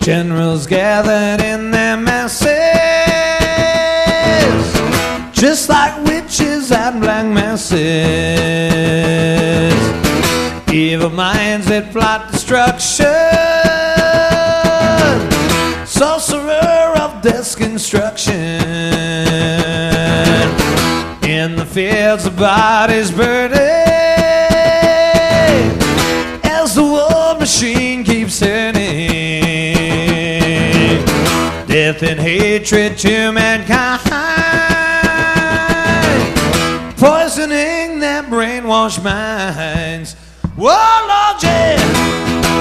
Generals gathered in their masses, just like witches and black masses. Evil minds that plot destruction, sorcerer of death's construction. In the fields the bodies burning, as the war machine keeps turning. Death and hatred to mankind, poisoning their brainwashed minds. Whoa, Lord, yeah.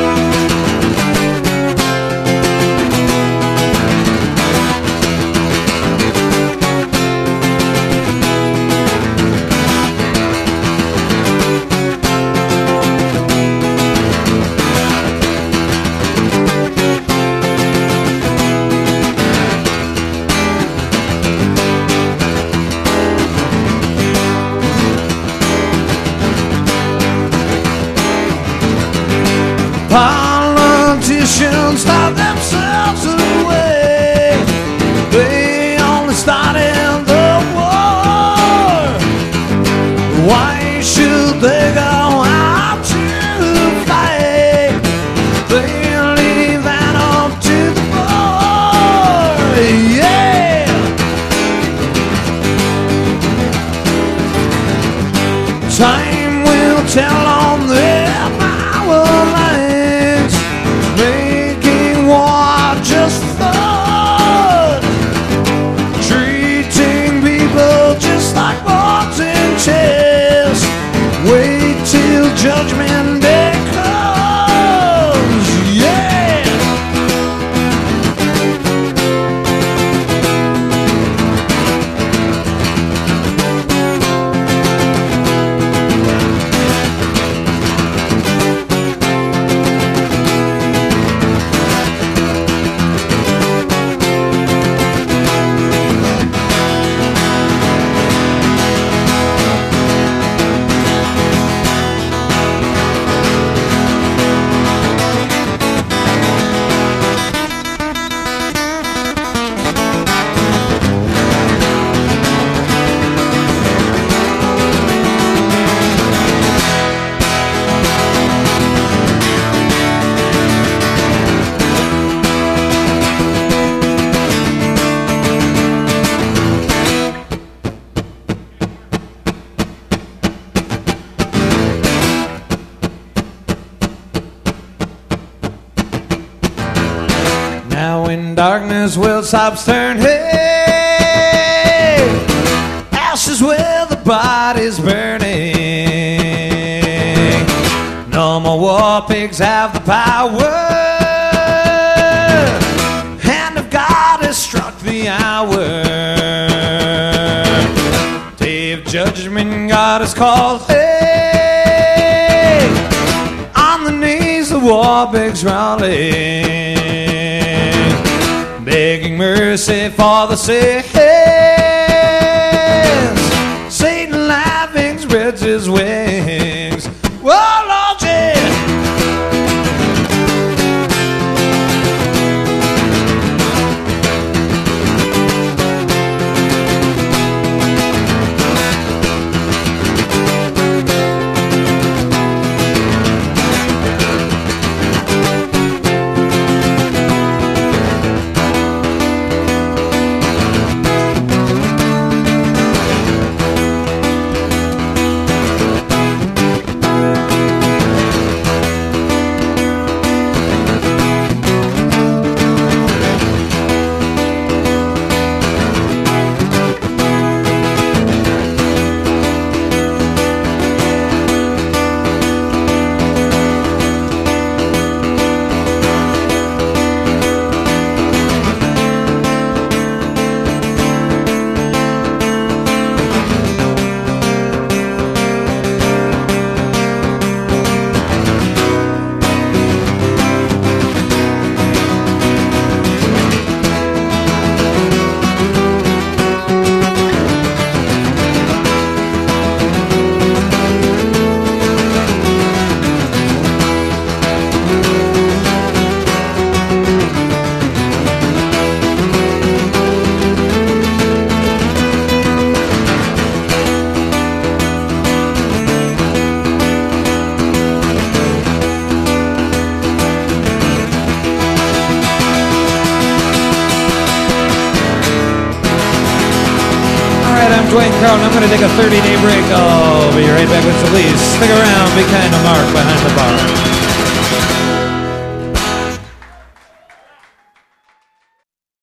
Politicians stop themselves away. They only started the war. Why should they go out to fight? They leave that up to the boy. Yeah. Time will tell on their power lines, making war just fun, treating people just like pawns in chess. Wait till judgment day comes, yeah. Now when darkness will stops turn, hey, ashes where the body's burning. No more war pigs have the power. Hand of God has struck the hour. Day of judgment God has called, hey, on the knees the war pigs rallying, begging mercy for the sins. Satan laughing spreads his wings. Whoa, Lord, yeah. out. I'm going to take a 30-day break. I'll be right back with the police. Stick around. Be kind to Mark behind the bar.